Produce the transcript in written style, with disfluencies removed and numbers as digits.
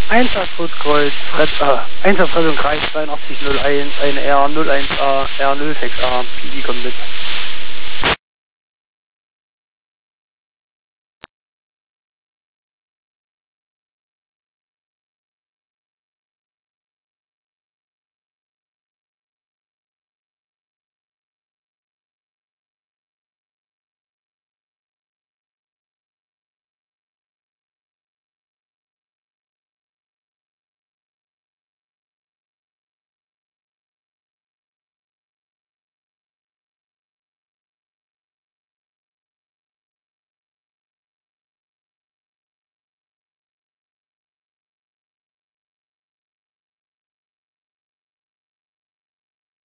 1 Fußkreuz, 1 Fred und Kreis 8201, eine R01A, R06A, PD kommt mit.